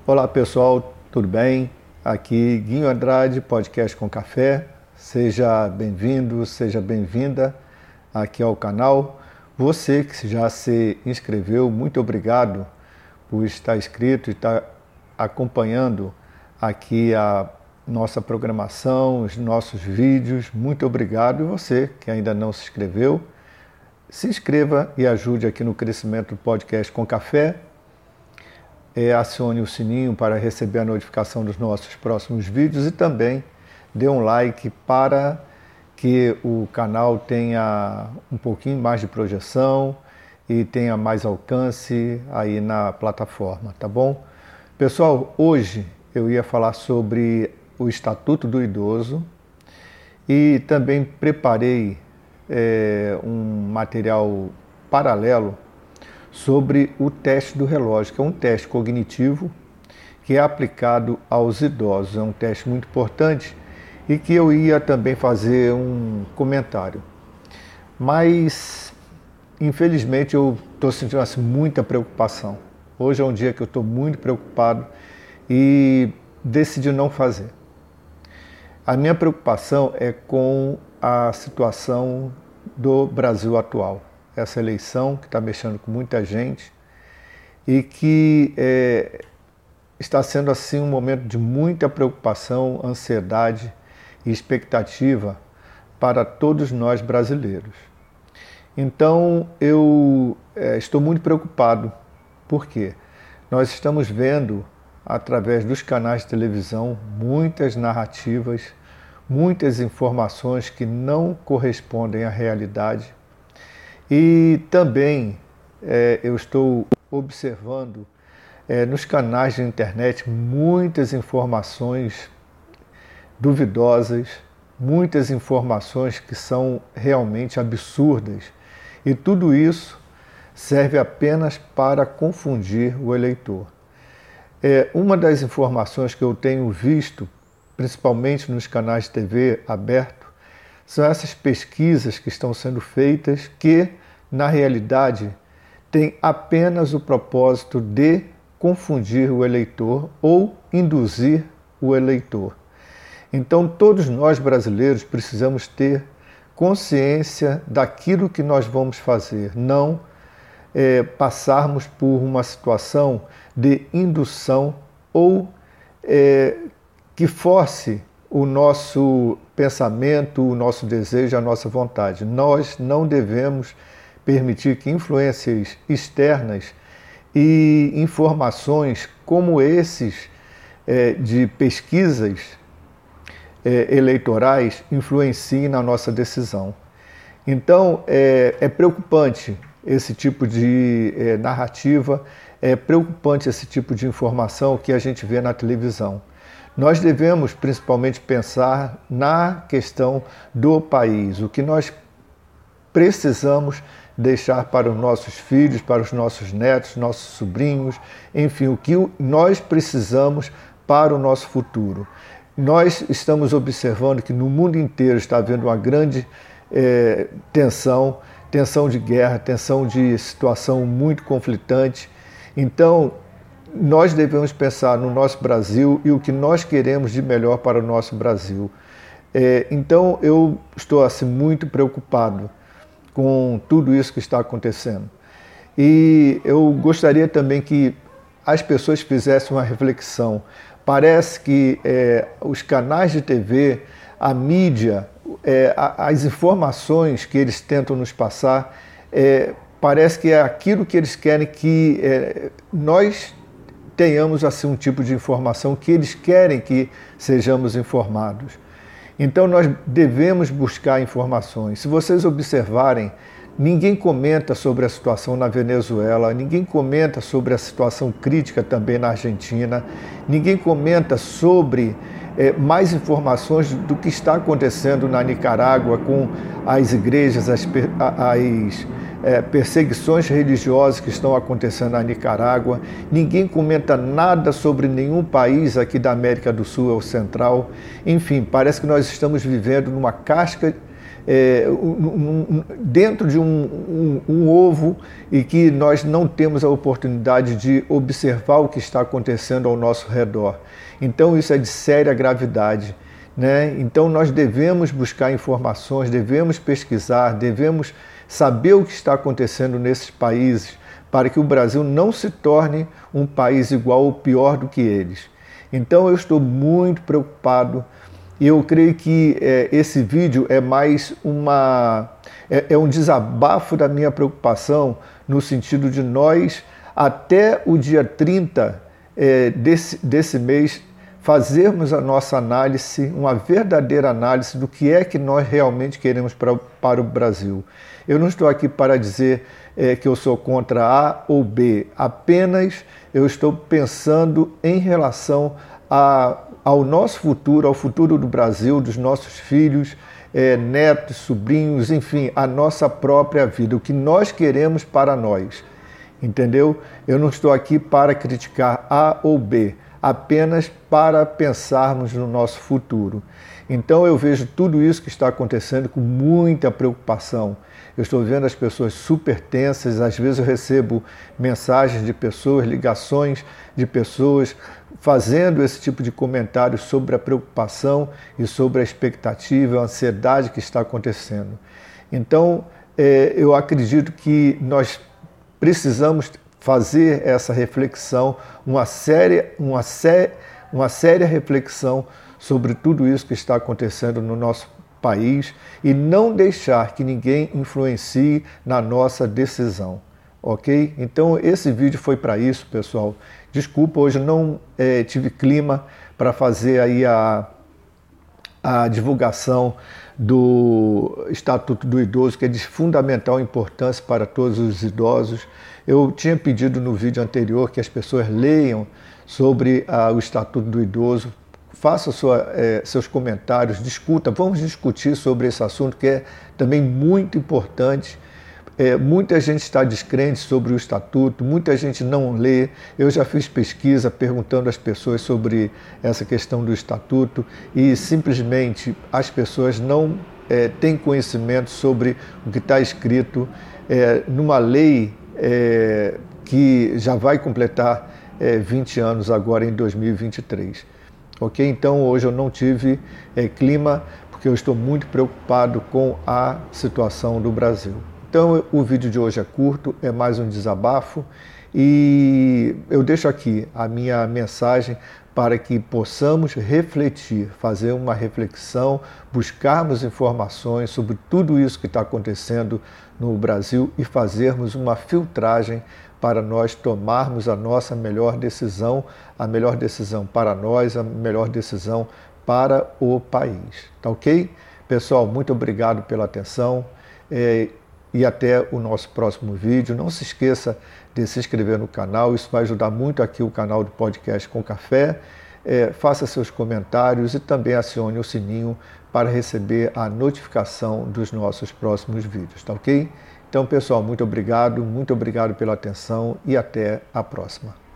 Olá pessoal, tudo bem? Aqui Guinho Andrade, podcast com café. Seja bem-vindo, seja bem-vinda aqui ao canal. Você que já se inscreveu, muito obrigado por estar inscrito e estar acompanhando aqui a nossa programação, os nossos vídeos. Muito obrigado. E você que ainda não se inscreveu, se inscreva e ajude aqui no crescimento do podcast com café. Acione o sininho para receber a notificação dos nossos próximos vídeos e também dê um like para que o canal tenha um pouquinho mais de projeção e tenha mais alcance aí na plataforma, tá bom? Pessoal, hoje eu ia falar sobre o Estatuto do Idoso e também preparei um material paralelo sobre o teste do relógio, que é um teste cognitivo que é aplicado aos idosos. É um teste muito importante e que eu ia também fazer um comentário. Mas, infelizmente, eu estou sentindo assim, muita preocupação. Hoje é um dia que eu estou muito preocupado e decidi não fazer. A minha preocupação é com a situação do Brasil atual. Essa eleição que está mexendo com muita gente e que está sendo assim um momento de muita preocupação, ansiedade e expectativa para todos nós brasileiros. Então eu estou muito preocupado porque nós estamos vendo através dos canais de televisão muitas narrativas, muitas informações que não correspondem à realidade. E também eu estou observando nos canais de internet muitas informações duvidosas, muitas informações que são realmente absurdas. E tudo isso serve apenas para confundir o eleitor. Uma das informações que eu tenho visto, principalmente nos canais de TV aberto, são essas pesquisas que estão sendo feitas que, na realidade, têm apenas o propósito de confundir o eleitor ou induzir o eleitor. Então, todos nós brasileiros precisamos ter consciência daquilo que nós vamos fazer, não passarmos por uma situação de indução ou que force o nosso pensamento, o nosso desejo, a nossa vontade. Nós não devemos permitir que influências externas e informações como esses de pesquisas eleitorais influenciem na nossa decisão. Então, é preocupante esse tipo de narrativa, é preocupante esse tipo de informação que a gente vê na televisão. Nós devemos principalmente pensar na questão do país, o que nós precisamos deixar para os nossos filhos, para os nossos netos, nossos sobrinhos, enfim, o que nós precisamos para o nosso futuro. Nós estamos observando que no mundo inteiro está havendo uma grande tensão de guerra, tensão de situação muito conflitante. Então, nós devemos pensar no nosso Brasil e o que nós queremos de melhor para o nosso Brasil. Então, eu estou assim, muito preocupado com tudo isso que está acontecendo. E eu gostaria também que as pessoas fizessem uma reflexão. Parece que os canais de TV, a mídia, as informações que eles tentam nos passar, parece que é aquilo que eles querem que nós tenhamos assim um tipo de informação que eles querem que sejamos informados. Então nós devemos buscar informações. Se vocês observarem, ninguém comenta sobre a situação na Venezuela, ninguém comenta sobre a situação crítica também na Argentina, ninguém comenta sobre mais informações do que está acontecendo na Nicarágua com as igrejas, as perseguições religiosas que estão acontecendo na Nicarágua. Ninguém comenta nada sobre nenhum país aqui da América do Sul ou Central. Enfim, parece que nós estamos vivendo numa casca dentro de um ovo e que nós não temos a oportunidade de observar o que está acontecendo ao nosso redor. Então isso é de séria gravidade, né? Então nós devemos buscar informações, devemos pesquisar, devemos saber o que está acontecendo nesses países para que o Brasil não se torne um país igual ou pior do que eles. Então eu estou muito preocupado. Eu creio que esse vídeo é mais um desabafo da minha preocupação, no sentido de nós, até o dia 30 desse mês, fazermos a nossa análise, uma verdadeira análise do que é que nós realmente queremos para o Brasil. Eu não estou aqui para dizer que eu sou contra A ou B, apenas eu estou pensando em relação ao nosso futuro, ao futuro do Brasil, dos nossos filhos, netos, sobrinhos, enfim, a nossa própria vida, o que nós queremos para nós, entendeu? Eu não estou aqui para criticar A ou B, apenas para pensarmos no nosso futuro. Então eu vejo tudo isso que está acontecendo com muita preocupação. Eu estou vendo as pessoas super tensas, às vezes eu recebo mensagens de pessoas, ligações de pessoas fazendo esse tipo de comentário sobre a preocupação e sobre a expectativa, a ansiedade que está acontecendo. Então, eu acredito que nós precisamos fazer essa reflexão, uma séria reflexão sobre tudo isso que está acontecendo no nosso país e não deixar que ninguém influencie na nossa decisão, ok? Então esse vídeo foi para isso, pessoal. Desculpa, hoje não tive clima para fazer aí a divulgação do Estatuto do Idoso, que é de fundamental importância para todos os idosos. Eu tinha pedido no vídeo anterior que as pessoas leiam sobre o Estatuto do Idoso, faça seus comentários, vamos discutir sobre esse assunto que é também muito importante. Muita gente está descrente sobre o Estatuto, muita gente não lê. Eu já fiz pesquisa perguntando às pessoas sobre essa questão do Estatuto e simplesmente as pessoas não têm conhecimento sobre o que está escrito numa lei que já vai completar 20 anos agora em 2023. Ok? Então hoje eu não tive clima porque eu estou muito preocupado com a situação do Brasil. Então o vídeo de hoje é curto, é mais um desabafo e eu deixo aqui a minha mensagem para que possamos refletir, fazer uma reflexão, buscarmos informações sobre tudo isso que está acontecendo no Brasil e fazermos uma filtragem para nós tomarmos a nossa melhor decisão, a melhor decisão para nós, a melhor decisão para o país. Tá ok? Pessoal, muito obrigado pela atenção e até o nosso próximo vídeo. Não se esqueça de se inscrever no canal, isso vai ajudar muito aqui o canal do Podcast com Café. Faça seus comentários e também acione o sininho para receber a notificação dos nossos próximos vídeos, tá ok? Então, pessoal, muito obrigado pela atenção e até a próxima.